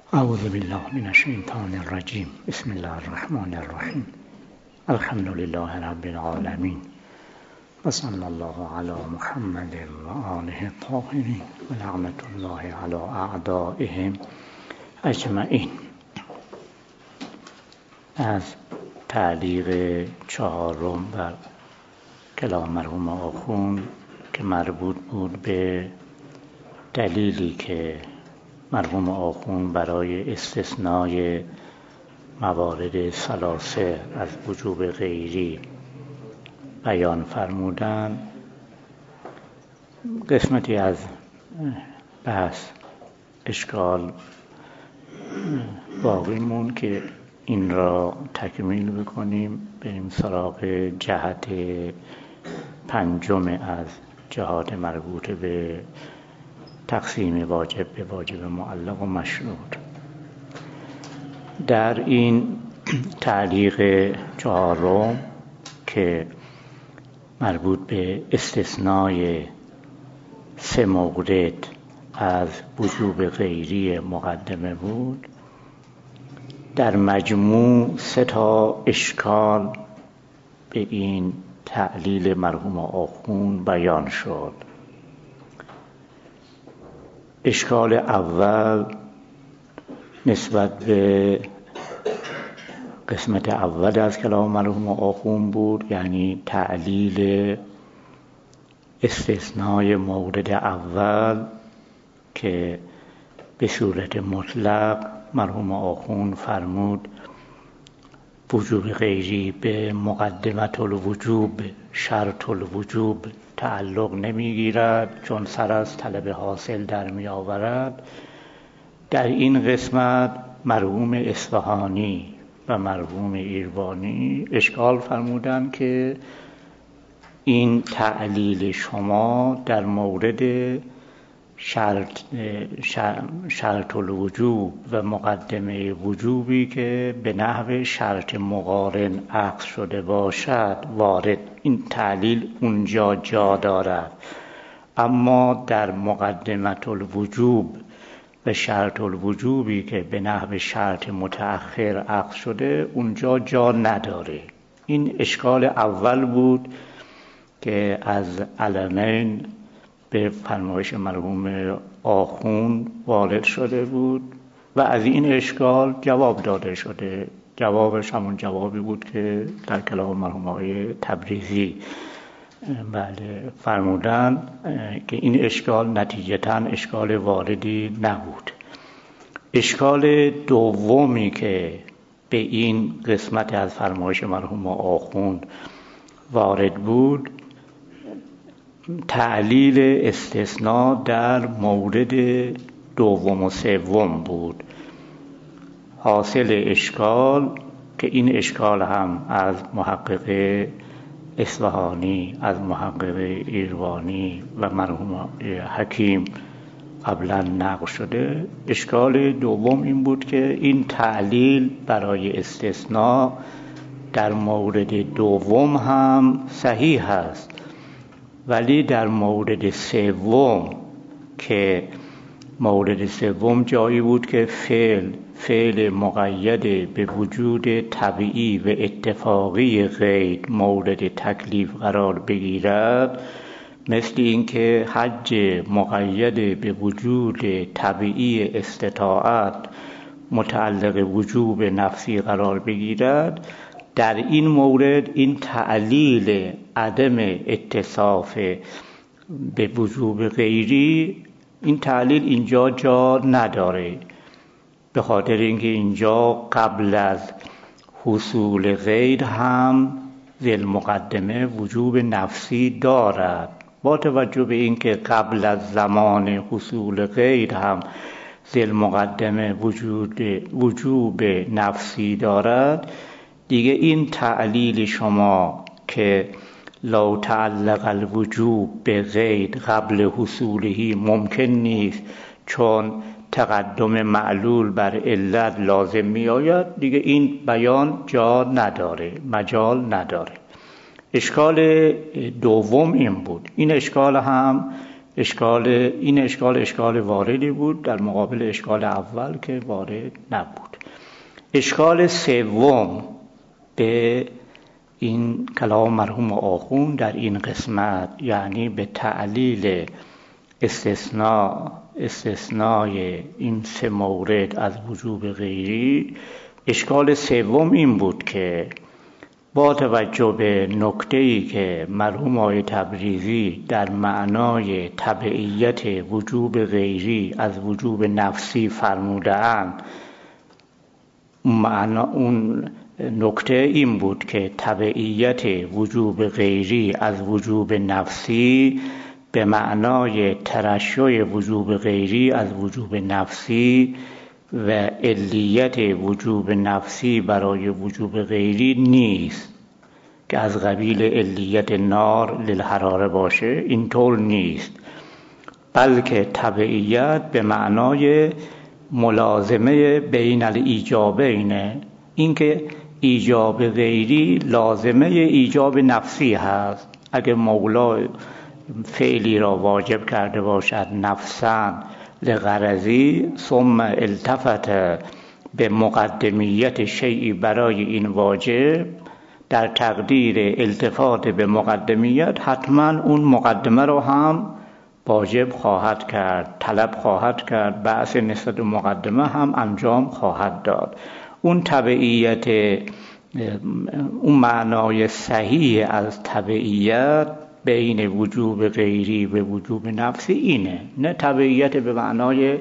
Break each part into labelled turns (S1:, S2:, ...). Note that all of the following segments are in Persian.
S1: اعوذ بالله من الشیطان الرجیم. بسم الله الرحمن الرحیم. الحمد لله رب العالمین و صلی الله علی محمد و آله الطاهرین و لعنت الله علی اعدائهم اجمعین. از تعلیق چهارم بر کلام مرحوم آخوند که مربوط بود به دلیلی که مرحوم آخوند برای استثنای موارد ثلاثه از وجوب غیری بیان فرمودند، قسمتی از بحث اشکال باقی مون که این را تکمیل بکنیم، بریم سراغ جهت پنجم از جهات مربوط به تقسیم واجب به واجب معلق و مشروط. در این تعلیق چهارم که مربوط به استثنای سه مورد از وجوب غیری مقدمه بود، در مجموع سه تا اشکال به این تعلیل مرحوم آخوند بیان شد. اشکال اول نسبت به قسمت اول از کلام مرحوم آخوند بود، یعنی تعلیل استثنای مورد اول که به صورت مطلق مرحوم آخوند فرمود وجوب غیری به مقدمت الوجوب شرط الوجوب تعلق نمیگیرد چون سر از طلب حاصل در می آورد. در این قسمت مرحوم اصفهانی و مرحوم ایربانی اشکال فرمودند که این تعلیل شما در مورد شرط الوجوب و مقدمه وجوبی که به نحو شرط مقارن عقد شده باشد وارد، این تعلیل اونجا جا دارد، اما در مقدمه الوجوب و شرط الوجوبی که به نحو شرط متأخر عقد شده اونجا جا نداره. این اشکال اول بود که از علمین به فرمایش مرحوم آخوند وارد شده بود و از این اشکال جواب داده شده. جوابش همون جوابی بود که در کلام مرحوم آقای تبریزی فرمودن که این اشکال نتیجتاً اشکال واردی نبود. اشکال دومی که به این قسمت از فرمایش مرحوم آخوند وارد بود تعلیل استثناء در مورد دوم و سوم بود. حاصل اشکال که این اشکال هم از محقق اصفهانی، از محقق ایربانی و مرحوم حکیم قبلا نقل شده. اشکال دوم این بود که این تعلیل برای استثناء در مورد دوم هم صحیح است، ولی در مورد سوم که مورد سوم جایی بود که فعل مقید به وجود طبیعی و اتفاقی غیر مورد تکلیف قرار بگیرد، مثل اینکه حج مقید به وجود طبیعی استطاعت متعلق وجوب نفسی قرار بگیرد، در این مورد این تعلیل عدم اتصاف به وجوب غیری، این تعلیل اینجا جا نداره، به خاطر اینکه اینجا قبل از حصول غیر هم ذیل مقدمه وجوب نفسی دارد. با توجه به اینکه قبل از زمان حصول غیر هم ذیل مقدمه وجوب نفسی دارد، دیگه این تعلیل شما که لو تعلق الوجوب به غیر قبل حصوله ممکن نیست چون تقدم معلول بر علت لازم می آید، دیگه این بیان جا نداره، مجال نداره. اشکال دوم این بود. این اشکال هم این اشکال واردی بود در مقابل اشکال اول که وارد نبود. اشکال سوم به این کلام مرحوم آخوند در این قسمت، یعنی به تعلیل استثنای این 3 مورد از وجوب غیری، اشکال سوم این بود که با توجه به نکته‌ای که مرحوم آقای تبریزی در معنای تبعیت وجوب غیری از وجوب نفسی فرموده‌اند، اون نکته این بود که تبعیت وجوب غیری از وجوب نفسی به معنای ترشح وجوب غیری از وجوب نفسی و علیت وجوب نفسی برای وجوب غیری نیست که از قبیل علیت نار للحراره باشه. اینطور نیست، بلکه تبعیت به معنای ملازمه بین الایجابینه، اینکه ایجاب غیری لازمه ایجاب نفسی هست. اگر مولا فعلی را واجب کرده باشد نفساً لغرضی ثم التفت به مقدمیت شیئی برای این واجب، در تقدیر التفات به مقدمیت حتما اون مقدمه را هم واجب خواهد کرد، طلب خواهد کرد، بحث نسبت مقدمه هم انجام خواهد داد. اون تبعیت، اون معنای صحیح از تبعیت بین وجوب غیری و وجوب نفسی اینه، نه تبعیت به معنای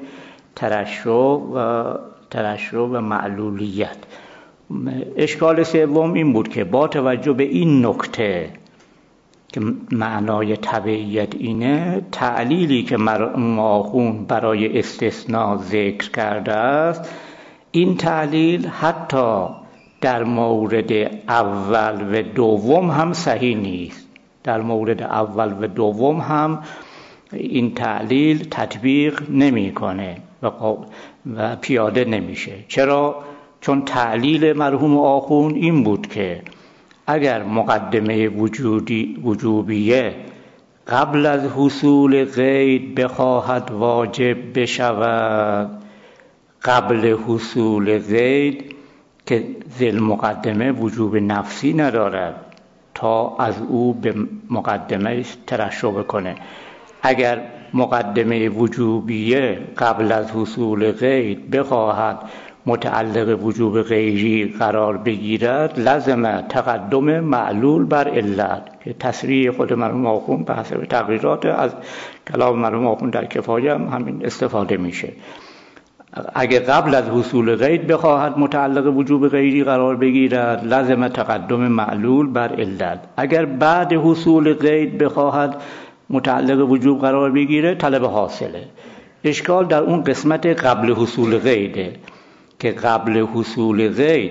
S1: ترشح و معلولیت. اشکال سوم این بود که با توجه به این نکته که معنای تبعیت اینه، تعلیلی که مرحوم آخوند برای استثناء ذکر کرده است، این تعلیل حتی در مورد اول و دوم هم صحیح نیست. در مورد اول و دوم هم این تعلیل تطبیق نمی‌کنه و پیاده نمیشه. چرا؟ چون تعلیل مرحوم آخوند این بود که اگر مقدمه وجوبیه قبل از حصول قید بخواهد واجب بشود، قبل حصول قید که ذیل مقدمه وجوب نفسی ندارد تا از او به مقدمه ترشح بکنه، اگر مقدمه وجوبیه قبل از حصول قید بخواهد متعلق وجوب غیری قرار بگیرد، لازم تقدم معلول بر علت که تصریح خود مرحوم آخوند به حسب تقریرات از کلام مرحوم آخوند در کفایه هم همین استفاده میشه. اگر قبل از حصول قید بخواهد متعلق وجوب غیری قرار بگیرد، لازم تقدم معلول بر علت. اگر بعد حصول قید بخواهد متعلق وجوب قرار بگیره، طلب حاصله. اشکال در اون قسمت قبل حصول قیده که قبل حصول قید،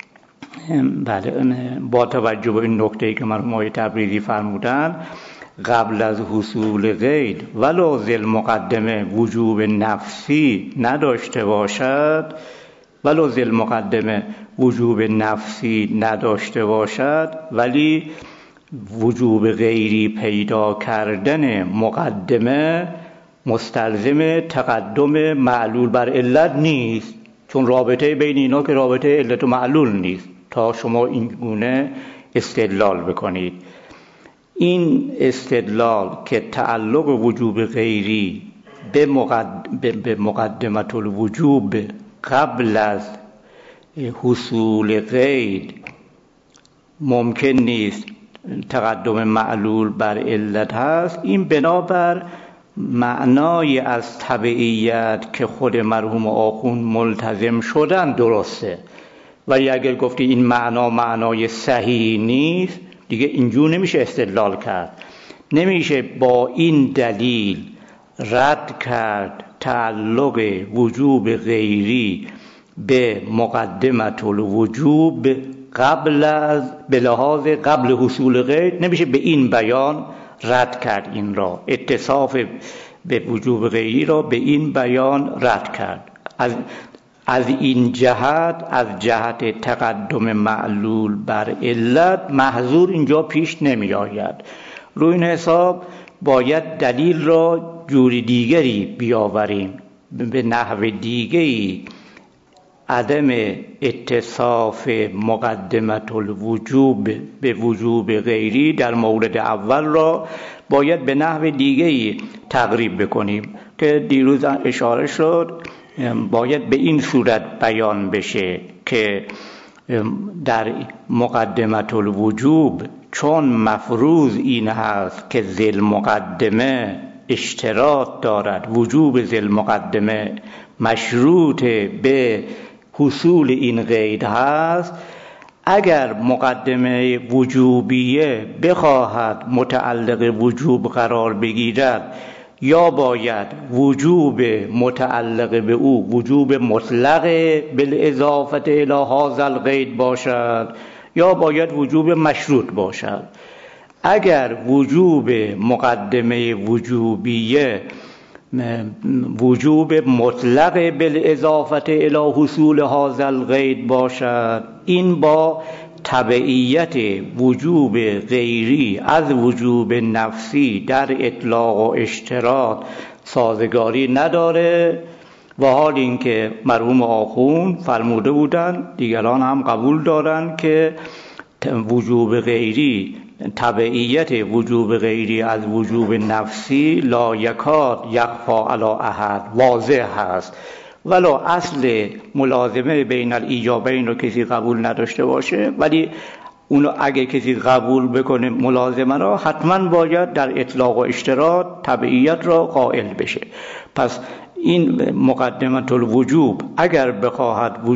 S1: با توجه به این نکته‌ای که مرحوم آقای تبریزی فرمودن، قبل از حصول قید ولو ذیل مقدمه وجوب نفسی نداشته باشد، ولی وجوب غیری پیدا کردن مقدمه مستلزم تقدم معلول بر علت نیست، چون رابطه بین اینا که رابطه علت و معلول نیست تا شما این گونه استدلال بکنید. این استدلال که تعلق وجوب غیری به مقدمت الوجوب قبل از حصول قید ممکن نیست تقدم معلول بر علت هست، این بنابر معنای از تبعیت که خود مرحوم آخوند ملتزم شدن درسته، ولی اگر گفتی این معنای صحیح نیست، دیگه اینجور نمیشه استدلال کرد. نمیشه با این دلیل رد کرد تعلق وجوب غیری به مقدمت الوجوب قبل از به لحاظ قبل حصول قید، نمیشه به این بیان رد کرد. این را اتصاف به وجوب غیری را به این بیان رد کرد. از این جهت، از جهت تقدم معلول بر علت، محظور اینجا پیش نمی آید. روی این حساب باید دلیل را جور دیگری بیاوریم، به نحو دیگری عدم اتصاف مقدمت الوجوب به وجوب غیری در مورد اول را باید به نحو دیگری تقریب بکنیم که دیروز اشاره شد. باید به این صورت بیان بشه که در مقدمت الوجوب چون مفروض این هست که ذی مقدمه اشتراط دارد، وجوب ذی مقدمه مشروط به حصول این قید هست، اگر مقدمه وجوبیه بخواهد متعلق وجوب قرار بگیرد، یا باید وجوب متعلق به او وجوب مطلق بالاضافه الی هذا القید باشد، یا باید وجوب مشروط باشد. اگر وجوب مقدمه وجوبیه وجوب مطلق بالاضافه الی حصول هذا القید باشد، این با تبعیت وجوب غیری از وجوب نفسی در اطلاق و اشتراط سازگاری نداره. و حال اینکه مرحوم آخوند فرموده بودند، دیگران هم قبول دارند که وجوب غیری، تبعیت وجوب غیری از وجوب نفسی لا یکاد یخفا علی احد، واضح هست. ولو اصل ملازمه بین الایجابین رو کسی قبول نداشته باشه، ولی اونو اگه کسی قبول بکنه ملازمه را، حتما باید در اطلاق و اشتراط تبعیت را قائل بشه. پس این مقدمت الوجوب اگر بخواهد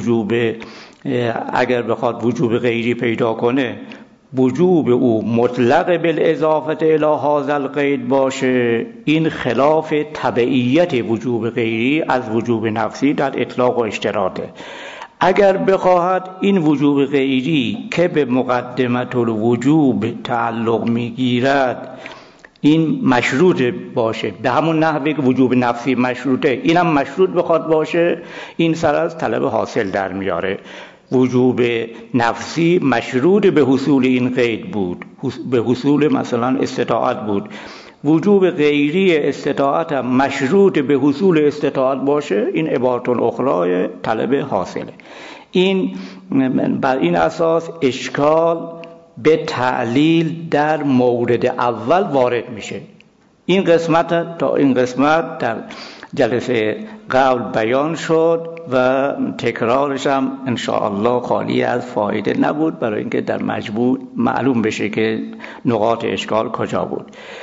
S1: وجوب غیری پیدا کنه، وجوب او مطلق بالاضافه الی هذا القید باشه، این خلاف تبعیت وجوب غیری از وجوب نفسی در اطلاق و اشتراطه. اگر بخواهد این وجوب غیری که به مقدمت الوجوب تعلق میگیرد این مشروط باشه، به همون نحوی که وجوب نفسی مشروطه، اینم مشروط بخواد باشه، این سر از طلب حاصل در میاره. وجوب نفسی مشروط به حصول این قید بود، به حصول مثلا استطاعت بود. وجوب غیری استطاعت هم مشروط به حصول استطاعت باشه، این عبارت الاخرى طلب حاصله. این بر این اساس اشکال به تعلیل در مورد اول وارد میشه. این قسمت تا این قسمت در جلسه قبل بیان شد و تکرارش هم انشاءالله خالی از فایده نبود، برای اینکه در مجموع معلوم بشه که نقاط اشکال کجا بود.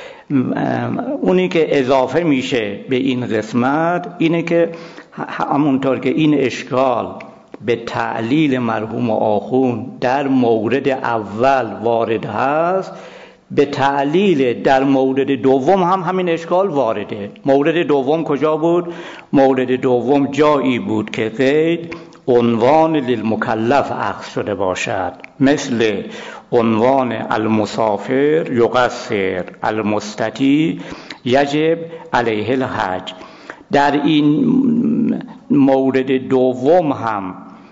S1: اونی که اضافه میشه به این قسمت اینه که همونطور که این اشکال به تعلیل مرحوم آخوند در مورد اول وارد هست، به تعلیل در مورد دوم هم همین اشکال وارده. مورد دوم کجا بود؟ مورد دوم جایی بود که قید عنوان للمکلف اخذ شده باشد، مثل عنوان المسافر یقصر، المستطیع یجب علیه الحج. در این مورد دوم هم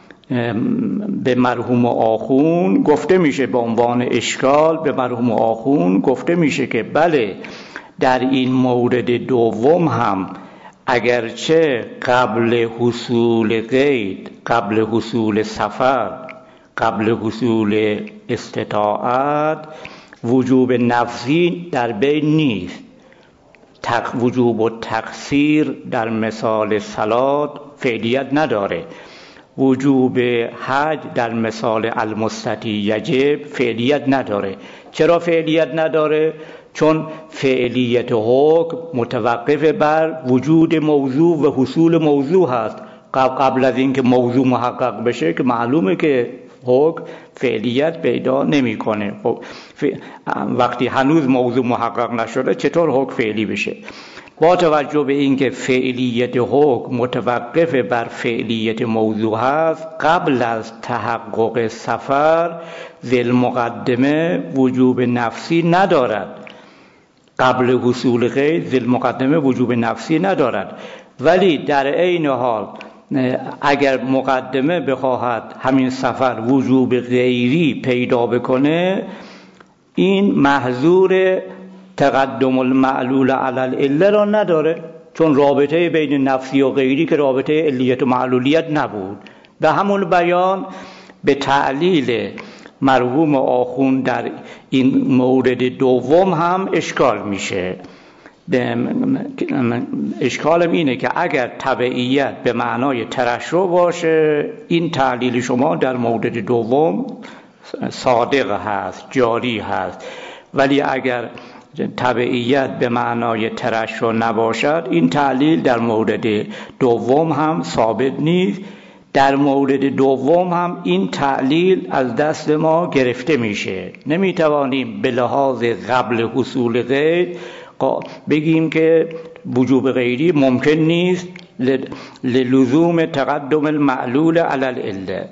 S1: به مرحوم آخوند گفته میشه، به عنوان اشکال به مرحوم آخوند گفته میشه که بله، در این مورد دوم هم اگرچه قبل حصول قید، قبل حصول سفر، قبل حصول استطاعت وجوب نفسی در بین نیست، وجوب و تقصیر در مثال صلات فعلیت نداره، وجوب حج در مثال المستطیع یجب فعلیت نداره. چرا فعلیت نداره؟ چون فعلیت حکم متوقف بر وجود موضوع و حصول موضوع هست. قبل از اینکه موضوع محقق بشه که معلومه که حکم فعلیت پیدا نمیکنه. خب وقتی هنوز موضوع محقق نشده چطور حکم فعلی بشه؟ با توجه به اینکه فعلیت حکم متوقف بر فعلیت موضوع هست، قبل از تحقق سفر ذی المقدمه وجوب نفسی ندارد. قبل حصول قید ذی المقدمه وجوب نفسی ندارد، ولی در عین حال اگر مقدمه بخواهد همین سفر وجوب غیری پیدا بکنه، این محظور تقدم المعلول علی العله را نداره، چون رابطه بین نفسی و غیری که رابطه علیت و معلولیت نبود. به همون بیان به تعلیل مرحوم آخوند در این مورد دوم هم اشکال میشه. اشکالم اینه که اگر تبعیت به معنای ترشح باشه، این تعلیل شما در مورد دوم صادق هست، جاری هست. ولی اگر تبعیت به معنای ترشح نباشد، این تعلیل در مورد دوم هم ثابت نیست. در مورد دوم هم این تعلیل از دست ما گرفته میشه. نمیتوانیم به لحاظ قبل حصول غیر بگیم که وجوب غیری ممکن نیست للزوم تقدم المعلول علی العله.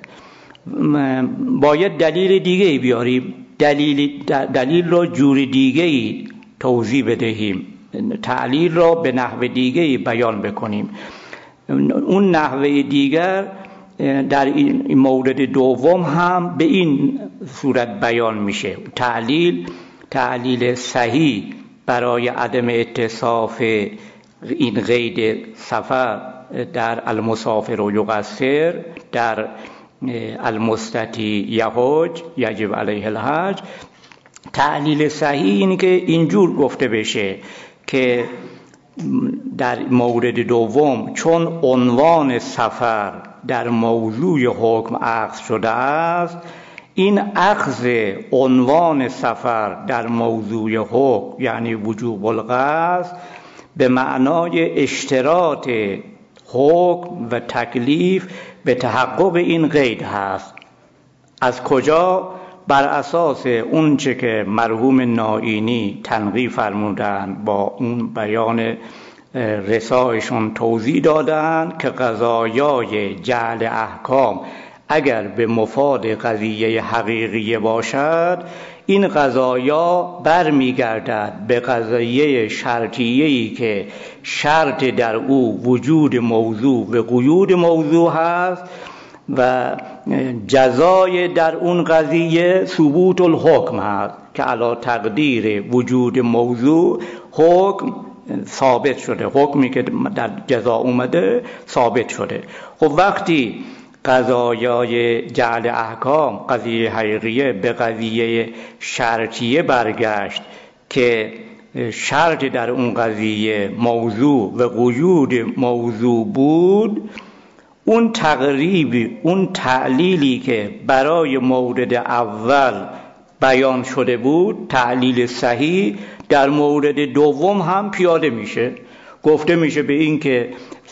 S1: باید دلیل دیگه بیاریم، دلیل را جور دیگه توضیح بدهیم، تعلیل را به نحو دیگه بیان بکنیم. اون نحوه دیگر در این مورد دوم هم به این صورت بیان میشه. تعلیل صحیح برای عدم اتصاف این قید سفر در المسافر و یقصر، در المستطیع یحج یجب علیه الحج. تعلیل صحیح اینه که اینجور گفته بشه که در مورد دوم چون عنوان سفر در موضوع حکم اخذ شده است، این اخذ عنوان سفر در موضوع حکم یعنی وجوب القصد به معنای اشتراط حکم و تکلیف به تحقق این قید هست. از کجا؟ بر اساس اون چه که مرحوم نائینی تنقیح فرمودن، با اون بیان رسایشون توضیح دادن که قضایای جعل احکام اگر به مفاد قضیه حقیقی باشد، این قضایا برمیگردد به قضیه شرطیه‌ای که شرط در او وجود موضوع و قیود موضوع هست و جزای در اون قضیه ثبوت الحکم هست که علی تقدیر وجود موضوع حکم ثابت شده، حکمی که در جزا اومده ثابت شده. خب وقتی قضایای جعل احکام قضیه حقیقیه به قضیه شرطیه برگشت که شرط در اون قضیه موضوع و قیود موضوع بود، اون تقریبی، اون تعلیلی که برای مورد اول بیان شده بود، تعلیل صحیح، در مورد دوم هم پیاده میشه. گفته میشه به این که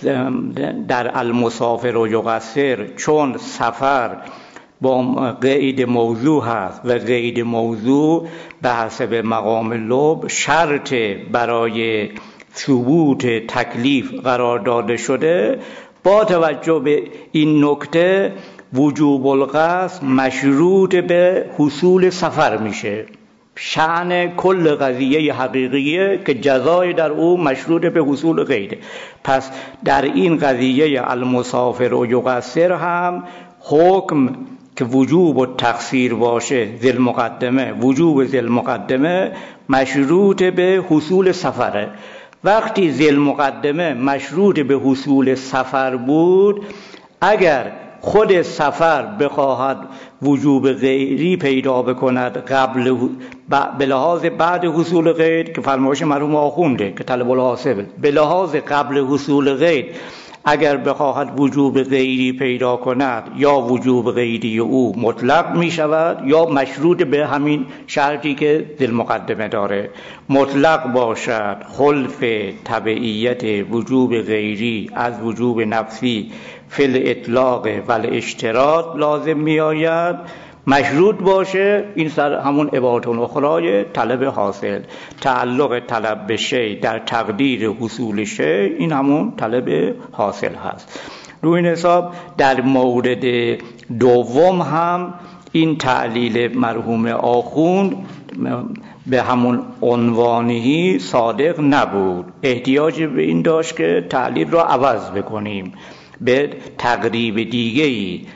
S1: در المسافر و یقصر چون سفر با قید موضوع هست و قید موضوع به حسب مقام لب شرط برای ثبوت تکلیف قرار داده شده، با توجه به این نکته وجوب القصد مشروط به حصول سفر میشه. شأن کل قضیه حقیقیه که جزای در او مشروط به حصول قیده. پس در این قضیه المسافر و یقصر هم حکم که وجوب و تقصیر باشه، ذی المقدمه، وجوب ذی المقدمه مشروط به حصول سفره. وقتی ذی المقدمه مشروط به حصول سفر بود، اگر خود سفر بخواهد وجوب غیری پیدا بکند قبل به لحاظ بعد حصول غیر، که فرمایش مرحوم آخونده که طلب الحاصل به لحاظ قبل حصول غیر اگر بخواهد وجوب غیری پیدا کند، یا وجوب غیری او مطلق می شود یا مشروط به همین شرطی که ذی مقدمه داره. مطلق باشد خلف تبعیت وجوب غیری از وجوب نفسی فی الاطلاق و الاشتراط لازم می آید. مشروط باشه این سر همون عبارت اخرای طلب حاصل، تعلق طلب به شی در تقدیر حصول شی، این همون طلب حاصل هست. روی این حساب در مورد دوم هم این تعلیل مرحوم آخوند به همون عنوانی صادق نبود. احتیاج به این داشت که تعلیل را عوض بکنیم، به تقریب دیگه‌ای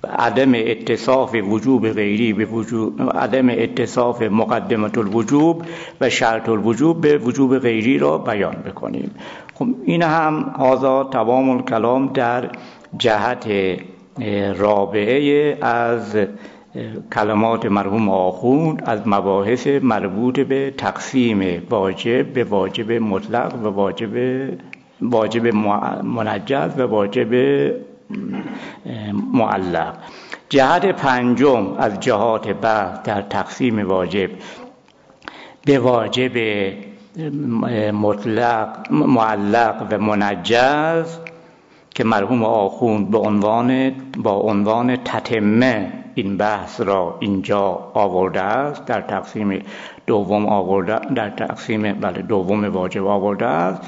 S1: عدم اتصاف وجوب غیری به عدم اتصاف مقدمه الوجوب و شرط الوجوب به وجوب غیری را بیان بکنیم. خب این هم هذا تمام الکلام در جهت رابعه از کلمات مرحوم آخوند از مباحث مربوط به تقسیم واجب به واجب مطلق و واجب منجز و واجب معلق. جهت پنجم از جهات بحث در تقسیم واجب به واجب مطلق، معلق و منجز که مرحوم آخوند با عنوان تتمه این بحث را اینجا آورده است، در تقسیم دوم دوم واجب آورده است.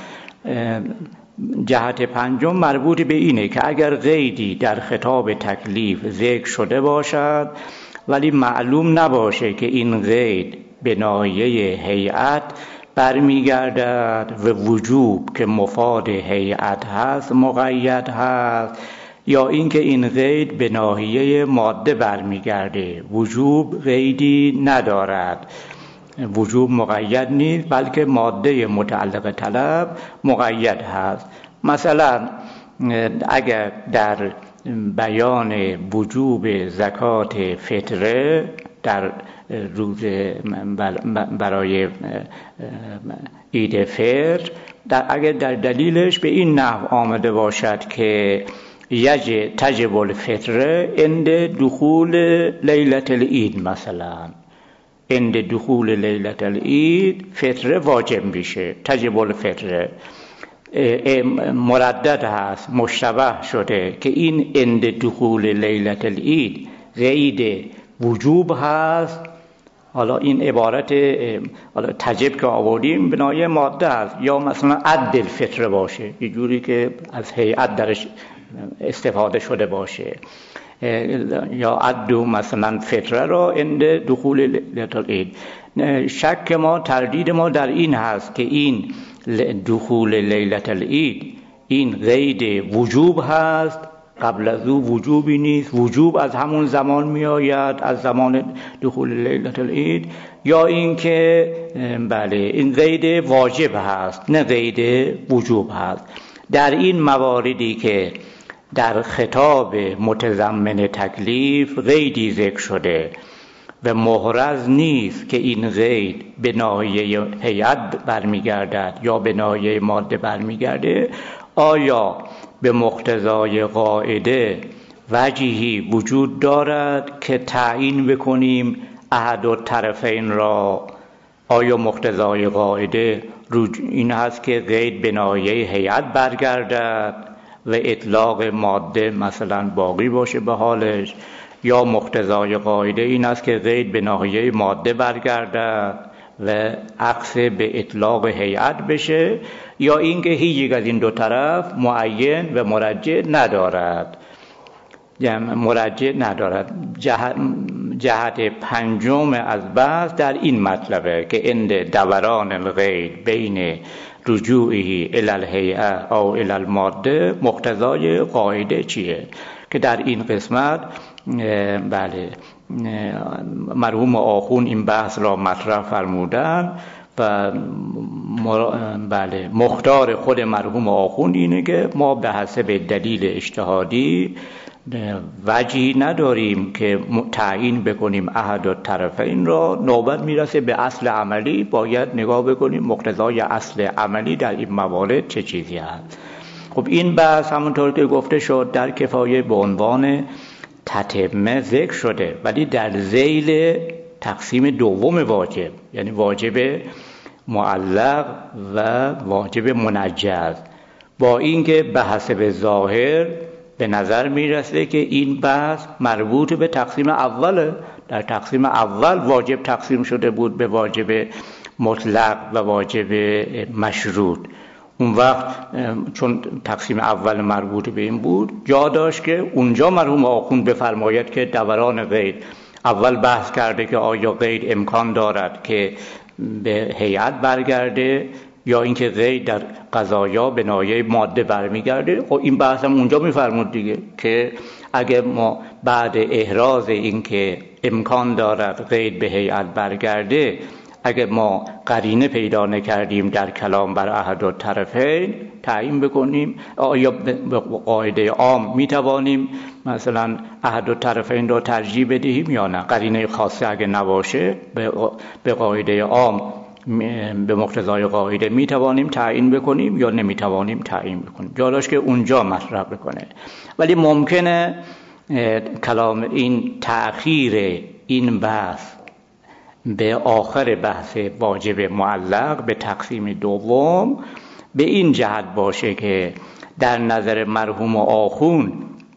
S1: جهت پنجم مربوط به اینه که اگر قیدی در خطاب تکلیف ذکر شده باشد ولی معلوم نباشه که این قید به ناحیه هیئت برمیگردد و وجوب که مفاد هیئت هست مقید هست، یا اینکه این قید به ناحیه ماده برمیگرده، وجوب قیدی ندارد، وجوب مقید نیست بلکه ماده متعلق طلب مقید هست. مثلا اگر در بیان وجوب زکات فطره در روز برای عید فطر اگر در دلیلش به این نحو آمده باشد که تجب الفطره عند دخول لیلة العید، مثلا عند دخول لیلة العید فطره واجب میشه، تجب الفطره مردد هست، مشتبه شده که این عند دخول لیلة العید قید وجوب هست. حالا این عبارت تجب که آوردیم بنای ماده هست، یا مثلا عد الفطره باشه، یه جوری که از هیئت درش استفاده شده باشه، یا عد مثلا فطره را عند دخول لیلة العید. شک ما، تردید ما در این هست که این دخول لیلة العید این قید وجوب هست، قبل از او وجوبی نیست، وجوب از همون زمان می آید، از زمان دخول لیلة العید، یا اینکه بله این قید واجب هست نه قید وجوب هست. در این مواردی که در خطاب متضمن تکلیف قیدی ذکر شده و محرز نیست که این قید به ناحیه هیئت برمیگردد یا به ناحیه ماده برمیگرده، آیا به مقتضای قاعده وجهی وجود دارد که تعیین بکنیم احد الطرفین را؟ آیا مقتضای قاعده این هست که قید به ناحیه هیئت برگردد و اطلاق ماده مثلا باقی باشه به حالش، یا مقتضای قاعده این است که قید به ناحیه ماده برگردد و عکس به اطلاق هیئت بشه، یا اینکه هیچ یک از این دو طرف معین و مرجع ندارد. جهت پنجم از بحث در این مطلبه که عند دوران القید بین رجوعه الی الهیئه او الی الماده مقتضای قاعده چیه، که در این قسمت بله مرحوم آخوند این بحث را مطرح فرمودن و بله مختار خود مرحوم آخوند اینه که ما به حسب دلیل اجتهادی وجهی نداریم که تعیین بکنیم احد الطرفین را. نوبت میرسه به اصل عملی، باید نگاه بکنیم مقتضای اصل عملی در این موارد چه چیزی هست. خب این بحث همونطور که گفته شد در کفایه به عنوان تتمه ذکر شده، ولی در ذیل تقسیم دوم واجب، یعنی واجب معلق و واجب منجز، با اینکه به حسب ظاهر به نظر میرسه که این بحث مربوط به تقسیم اوله. در تقسیم اول واجب تقسیم شده بود به واجب مطلق و واجب مشروط. اون وقت چون تقسیم اول مربوط به این بود، جا داشت که اونجا مرحوم آخوند بفرماید که دوران قید اول بحث کرده که آیا قید امکان دارد که به هیئت برگرده یا اینکه قید در قضایا به ناحیه ماده برمیگرده. خب این بحث هم اونجا میفرمود دیگه که اگه ما بعد احراز اینکه امکان دارد قید به هیئت برگرده، اگه ما قرینه پیدا نکردیم در کلام بر احد الطرفین تعیین بکنیم، آیا به قاعده عام میتوانیم مثلا احد الطرفین را ترجیح بدهیم یا نه؟ قرینه خاصه اگه نباشه به قاعده عام، به مقتضای قاعده میتوانیم تعیین بکنیم یا نمیتوانیم تعیین بکنیم. جالاش که اونجا مطرح بکنه. ولی ممکنه کلام این تأخیر این بحث به آخر بحث واجب معلق به تقسیم دوم به این جهت باشه که در نظر مرحوم آخون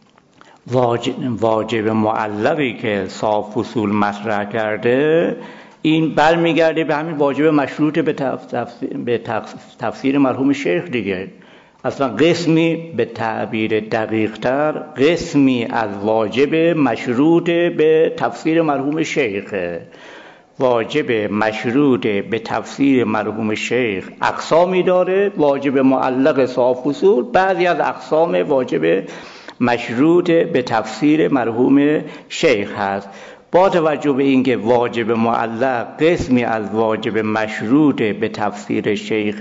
S1: واجب معلقی که صاف اصول مطرح کرده این برمیگرده به همین واجب مشروط به تفسیر مرحوم شیخ دیگه. اصلا قسمی به تعبیر دقیق‌تر قسمی از واجب مشروط به تفسیر مرحوم شیخ. واجب مشروط به تفسیر مرحوم شیخ اقسامی داره، واجب معلق صاف اصول بعضی از اقسام واجب مشروط به تفسیر مرحوم شیخ هست. با توجه به اینکه واجب معلق قسمی از واجب مشروط به تفسیر شیخ،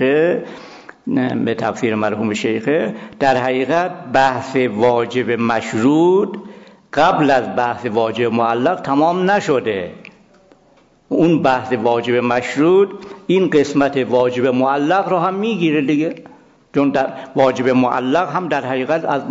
S1: به تفسیر مرحوم شیخ، در حقیقت بحث واجب مشروط قبل از بحث واجب معلق تمام نشده. اون بحث واجب مشروط این قسمت واجب معلق رو هم میگیره دیگه، چون در واجب معلق هم در حقیقت از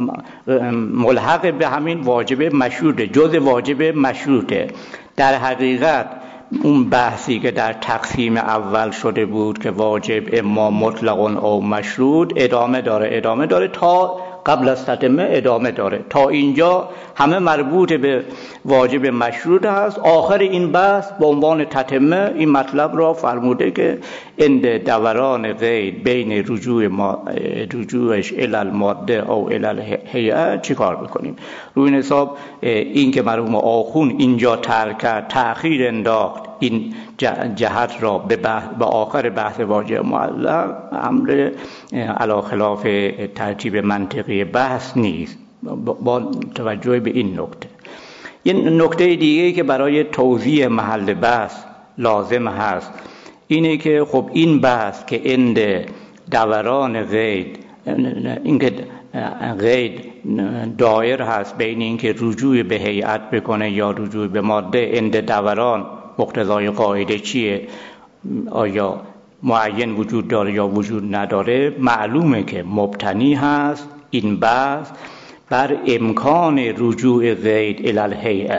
S1: ملحق به همین واجب مشروطه، جز واجب مشروطه. در حقیقت اون بحثی که در تقسیم اول شده بود که واجب اما مطلق او مشروط ادامه داره تا قبل از تتمه ادامه داره. تا اینجا همه مربوط به واجب مشروط هست. آخر این بحث به عنوان تتمه این مطلب را فرموده که اند دوران قید بین رجوعش الی الماده او الی الهیئه چی کار بکنیم. روی این حساب این که مرحوم آخون اینجا تأخیر انداخت این جهت را به آخر بحث واجب معلق امر علی خلاف ترتیب منطقی بحث نیست، با توجه به این نکته. یه نکته دیگه که برای توضیح محل بحث لازم هست اینه که خب این بحث که اند دوران قید، اینکه قید دایر هست بین اینکه رجوع به هیئت بکنه یا رجوع به ماده، اند دوران مقتضای قاعده چیه؟ آیا معین وجود داره یا وجود نداره؟ معلومه که مبتنی هست این بحث بر امکان رجوع قید الی الهیئه.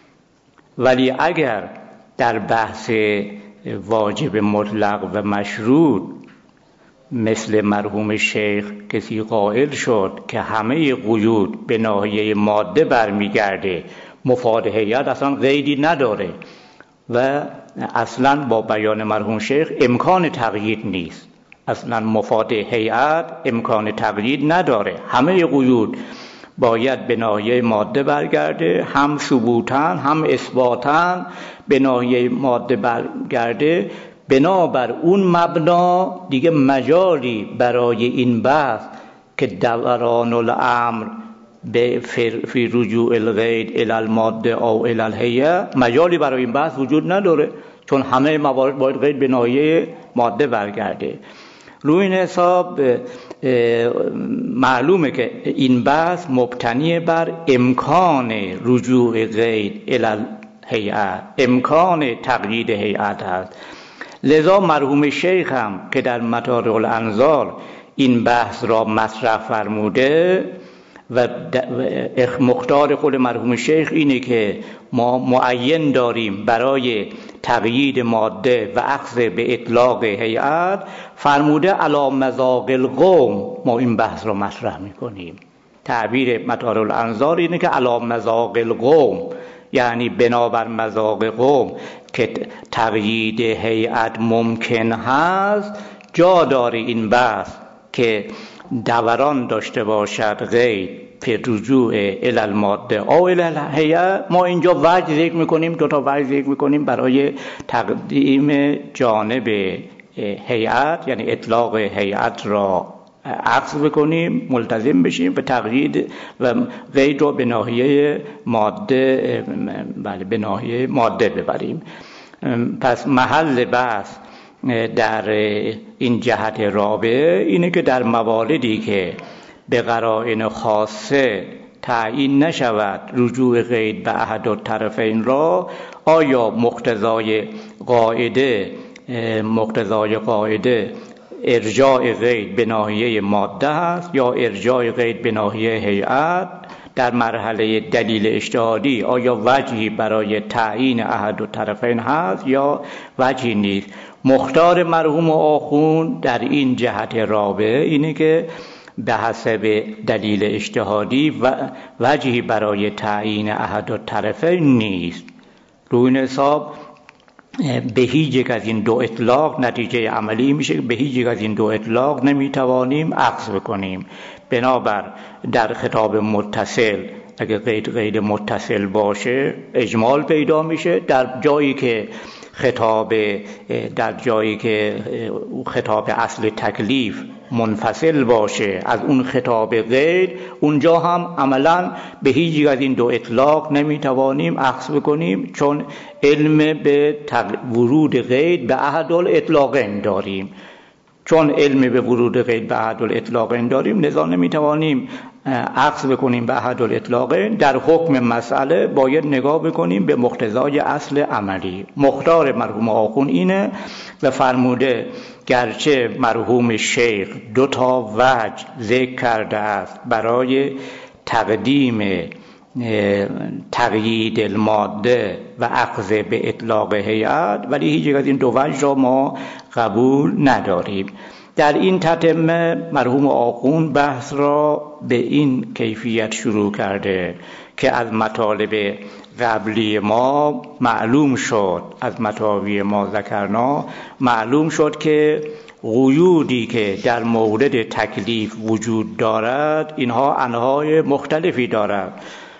S1: ولی اگر در بحث واجب مطلق و مشروط مثل مرحوم شیخ کسی قائل شد که همه قیود به ناحیه ماده برمیگرده، مفاد هیئت اصلا قیدی نداره و اصلا با بیان مرحوم شیخ امکان تقیید نیست، اصلا مفاد هیئت امکان تقیید نداره، همه قیود باید به ناحیه ماده برگرده، هم ثبوتاً هم اثباتاً به ناحیه ماده برگرده. بنابر اون مبنا دیگه مجالی برای این بحث که دوران الامر به فی رجوع القید الی الماده او الی الهیئه، مجالی برای این بحث وجود نداره، چون همه موارد باید قید به ناحیه ماده برگرده. روی این حساب معلومه که این بحث مبتنی بر امکان رجوع قید الی الهیئه، امکان تقیید هیئت هست. لذا مرحوم شیخ هم که در مطالع الانظار این بحث را مطرح فرموده و مختار خود مرحوم شیخ اینه که ما معین داریم برای تقیید ماده و اخذ به اطلاق هیئت، فرموده علی مذاق القوم ما این بحث را مطرح میکنیم. تعبیر مطالع الانظار اینه که علی مذاق القوم، یعنی بنابر مذاق قوم که تقیید هیئت ممکن هست، جا داره این بحث که دوران داشته باشد قید فی رجوع الی الماده او الی الهیئه. ما اینجا وجه ذکر میکنیم، دو تا وجه ذکر میکنیم برای تقدیم جانب هیئت، یعنی اطلاق هیئت را عکس بکنیم، ملتزم بشیم به تقیید و قید رو به ناحیه ماده، به ناحیه ماده ببریم. پس محل بحث در این جهت رابع اینه که در مواردی که به قرائن خاصه تعیین نشود رجوع قید به احد الطرفین را، آیا مقتضای قاعده ارجاع قید به ناحیه ماده هست یا ارجاع قید به ناحیه هیئت؟ در مرحله دلیل اجتهادی آیا وجهی برای تعیین احد الطرفین هست یا وجهی نیست؟ مختار مرحوم آخوند در این جهت رابع اینه که به حسب دلیل اجتهادی وجهی برای تعیین احد الطرفین نیست. روی این حساب به هیچ یک از این دو اطلاق نتیجه عملی میشه که به هیچ یک از این دو اطلاق نمیتوانیم عکس بکنیم. بنابر در خطاب متصل اگه قید متصل باشه اجمال پیدا میشه. در جایی که خطاب اصل تکلیف منفصل باشه از اون خطاب قید، اونجا هم عملا به هیچ یک از این دو اطلاق نمیتوانیم عکس بکنیم، چون علم به ورود قید به احد الاطلاقین داریم. چون علم به ورود قید به احد الاطلاقین داریم، لذا نمیتوانیم عکس بکنیم به احد الاطلاقین. در حکم مسئله باید نگاه بکنیم به مقتضای اصل عملی. مختار مرحوم آخوند اینه و فرموده گرچه مرحوم شیخ 2 وجه ذکر کرده است برای تقدیم تقیید الماده و اخذ به اطلاق هیئت، ولی هیچ یک از این 2 وجه را ما قبول نداریم. در این تتمه مرحوم آخوند بحث را به این کیفیت شروع کرده که از مطالب قبلی ما معلوم شد، از مطالبی ما ذکرنا معلوم شد که قیودی که در مورد تکلیف وجود دارد اینها انواع مختلفی دارد.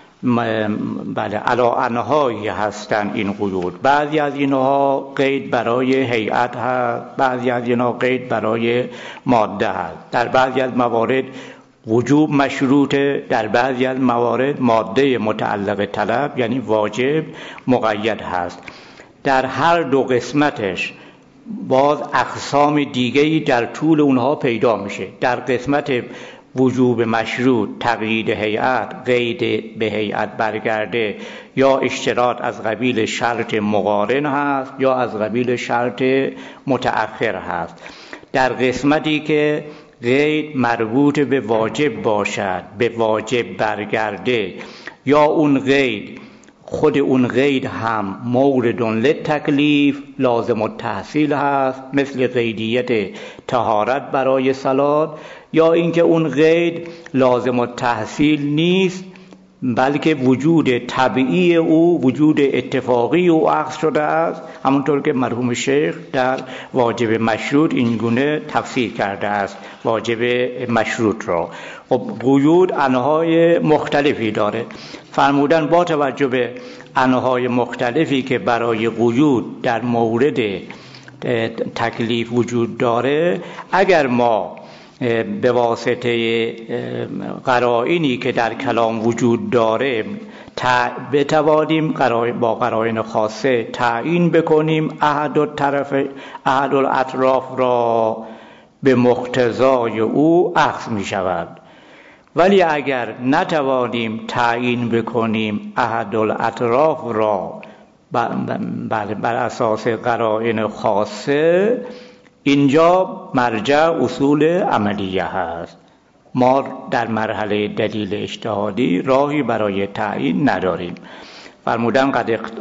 S1: علا انهایی هستند این قیود. بعضی از اینها قید برای هیئت هست، بعضی از اینها قید برای ماده هست. در بعضی از موارد وجوب مشروطه، در بعضی از موارد ماده متعلق طلب یعنی واجب مقید هست. در هر 2 قسمتش باز اقسام دیگری در طول اونها پیدا میشه. در قسمت وجوب مشروط تقیید هیئت، قید به هیئت برگرده یا اشتراط از قبیل شرط مقارن هست یا از قبیل شرط متأخر هست. در قسمتی که قید مربوط به واجب باشد، به واجب برگرده، یا اون قید خود اون قید هم مورد للتکلیف لازم التحصیل هست، مثل قیدیت طهارت برای صلات، یا اینکه اون قید لازم التحصیل نیست بلکه وجود طبیعی او، وجود اتفاقی او عکس شده است، همونطور که مرحوم شیخ در واجب مشروط این گونه تفسیر کرده است واجب مشروط را. خب قیود انواع مختلفی داره. فرمودن با توجه به انواع مختلفی که برای قیود در مورد تکلیف وجود داره، اگر ما به واسطه قرائنی که در کلام وجود داره بتوانیم با قرائن خاصه تعیین بکنیم احد الاطراف را، به مقتضای او اخذ می شود. ولی اگر نتوانیم تعیین بکنیم احد الاطراف را بر اساس قرائن خاصه، اینجا مرجع اصول عملیه هست. ما در مرحله دلیل اجتهادی راهی برای تعیین نداریم. فرمودن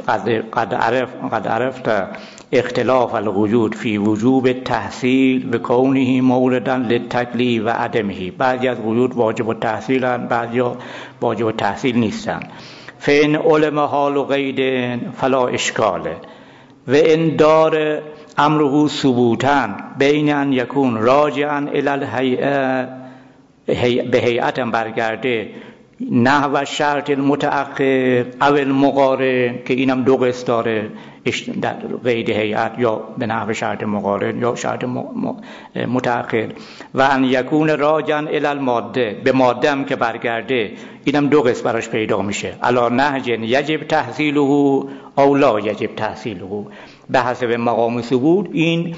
S1: قد عرفت اختلاف القیود فی وجوب تحصیل و کونه موردا للتکلیف و عدمه. بعضی از قیود واجب التحصیلند، بعضی واجب التحصیل نیستند. فإن علم حال قید فلا اشکال و ان دار امره ثبوتا بین ان یکون راجعا الی الهیئه، به هیئت برگرده، نحو شرط المتأخر او المقارن، که اینم 2 قسم داره، در قید هیئت یا به نحو شرط مقارن یا شرط متأخر. و ان یکون راجعا الی الماده، به ماده هم که برگرده، اینم دو قسم براش پیدا میشه، علی نهج یجب تحصیله او لا یجب تحصیله. به حسب مقام ثبوت این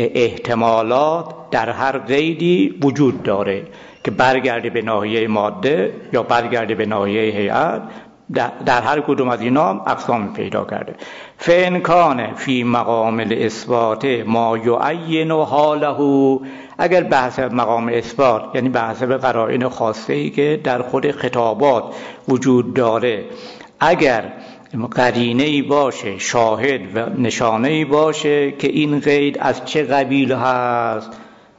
S1: احتمالات در هر قیدی وجود داره که برگرده به ناحیه ماده یا برگرده به ناحیه هیئت. در هر کدوم از اینا اقسام پیدا کرده. فإن کان فی مقام الاثبات ما یعین حاله، اگر بحث مقام اثبات یعنی بحث به قرائن خاصه‌ای که در خود خطابات وجود داره، اگر قرینه‌ای باشه، شاهد و نشانه‌ای باشه که این قید از چه قبیل هست،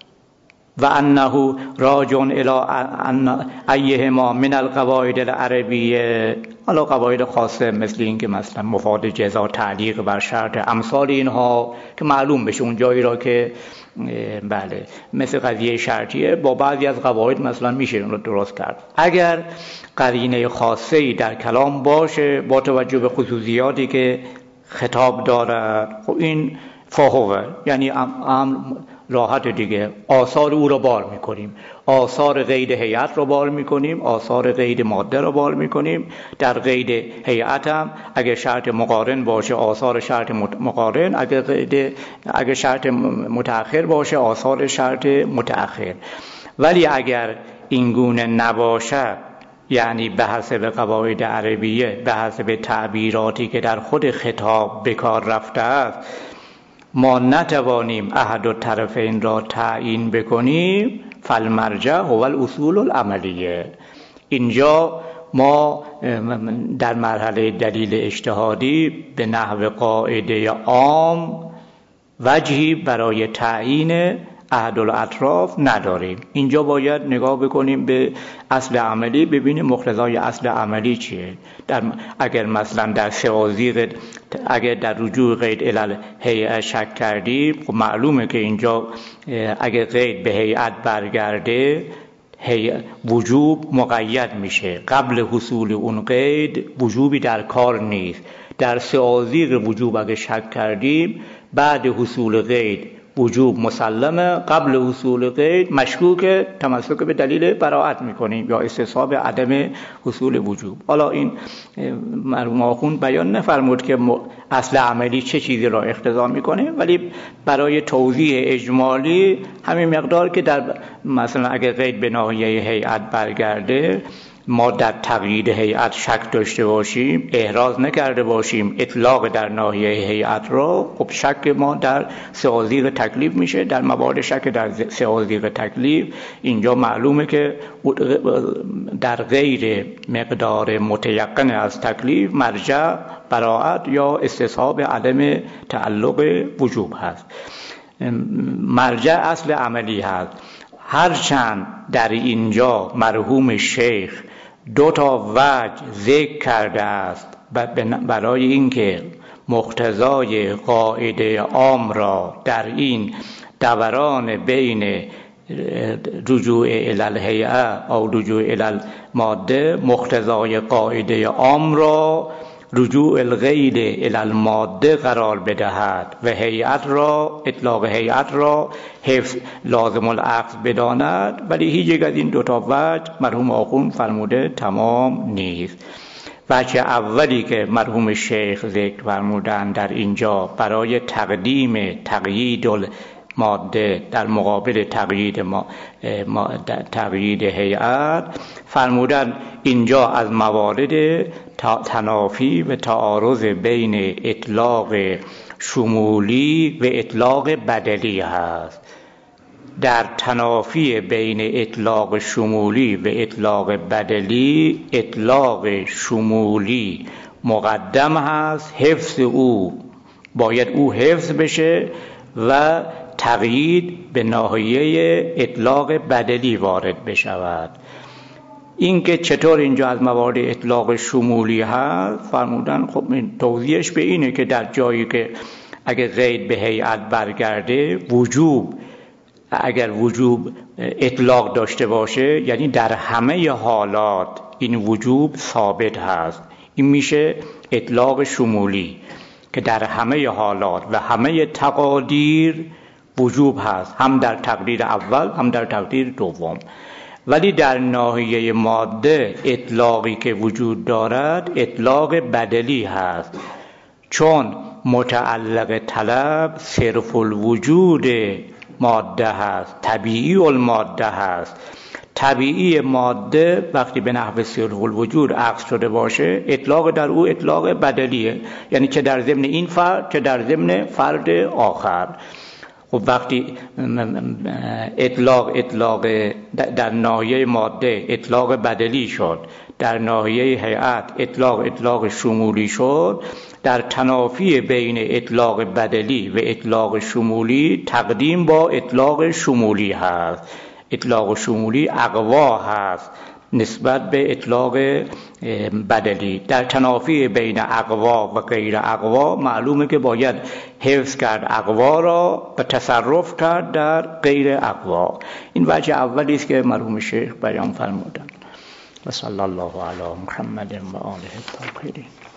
S1: و انه راجع الی ان ایهما من القواعد العربیه، حالا قواعد خاصه مثل این که مثلا مفاد جزا، تعلیق بر شرط، امثال اینها که معلوم بشه اون جایی را که بله مثل قضیه شرطیه با بعضی از قواعد مثلا میشه اون رو درست کرد. اگر قرینه خاصه‌ای در کلام باشه با توجه به خصوصیاتی که خطاب دارد، خب این فاهوه، یعنی راحت دیگه، آثار او رو بار میکنیم، آثار قید هیئت رو بار میکنیم، آثار قید ماده رو بار میکنیم. در قید هیئت هم اگه شرط مقارن باشه آثار شرط مقارن، اگه شرط متأخر باشه آثار شرط متأخر. ولی اگر این گونه نباشه، یعنی به حسب قواعد عربیه، به حسب تعبیراتی که در خود خطاب به کار رفته است، ما نتوانیم احد الطرفین را تعیین بکنیم، فالمرجع هو الاصول العملیه. اینجا ما در مرحله دلیل اجتهادی به نحو قاعده عام وجهی برای تعیین احد الاطراف نداریم. اینجا باید نگاه بکنیم به اصل عملی، ببینیم مقتضای اصل عملی چیه. اگر مثلا در سوازی، اگر در رجوع قید الی هیئت شک کردیم، خب معلومه که اینجا اگر قید به هیئت برگرده وجوب مقید میشه، قبل حصول اون قید وجوبی در کار نیست. در سوازی وجوب اگر شک کردیم، بعد حصول قید وجوب مسلمه، قبل حصول قید مشکوک، تمسک به دلیل براءت میکنیم یا استصحاب عدم حصول وجوب. حالا این مرحوم آخوند بیان نفرمود که اصل عملی چه چیزی را اقتضا میکنه، ولی برای توضیح اجمالی همین مقدار که در مثلا اگر قید به ناحیه هیئت برگرده، ما در تقیید هیئت شک داشته باشیم، احراز نکرده باشیم اطلاق در ناحیه هیئت را، خب شک ما در سوازیق تکلیف میشه. در موارد شک در سوازیق تکلیف اینجا معلومه که در غیر مقدار متیقن از تکلیف مرجع براءت یا استصحاب عدم تعلق وجوب هست. مرجع اصل عملی هست. هرچند در اینجا مرحوم شیخ دو تا وجه ذکر کرده است برای اینکه مقتضای قاعده عام را در این دوران بین رجوع الی الهیئه او رجوع الی الماده، مقتضای قاعده عام را رجوع الغید الی الماده قرار بدهد و هیئت را، اطلاق هیئت را حفظ لازم الاخذ بداند. ولی هیچ یک از این دوتا وجه مرحوم آخوند فرموده تمام نیست. وجه اولی که مرحوم شیخ ذکر فرمودند در اینجا برای تقدیم تقیید ماده در مقابل تقیید هیئت، فرمودن اینجا از موارد تنافی و تعارض بین اطلاق شمولی و اطلاق بدلی هست. در تنافی بین اطلاق شمولی و اطلاق بدلی، اطلاق شمولی مقدم هست، حفظ او باید او حفظ بشه و تقیید به ناحیه اطلاق بدلی وارد بشود. این که چطور اینجا از موارد اطلاق شمولی هست فرمودن، خب این توضیحش به اینه که در جایی که اگر قید به هیئت برگرده، اگر وجوب اطلاق داشته باشه، یعنی در همه حالات این وجوب ثابت هست، این میشه اطلاق شمولی که در همه حالات و همه تقادیر وجوب هست، هم در تقدیر اول هم در تقدیر دوم. ولی در ناحیه ماده اطلاقی که وجود دارد اطلاق بدلی هست، چون متعلق طلب صرف الوجود ماده هست، طبیعی الماده هست. طبیعی ماده وقتی به نحو صرف الوجود عکس شده باشه اطلاق در او اطلاق بدلیه، یعنی چه در ضمن این فرد چه در ضمن فرد آخر. خب وقتی اطلاق در ناحیه ماده اطلاق بدلی شد، در ناحیه هیئت اطلاق شمولی شد، در تنافی بین اطلاق بدلی و اطلاق شمولی تقدیم با اطلاق شمولی هست. اطلاق شمولی اقوا هست نسبت به اطلاق بدلی. در تنافی بین اقوا و غیر اقوا معلومه که باید حفظ کرد اقوا را و تصرف کرد در غیر اقوا. این وجه اولی است که مرحوم شیخ بیان فرمودند. و صلی الله علی محمد و آله الطاهرین.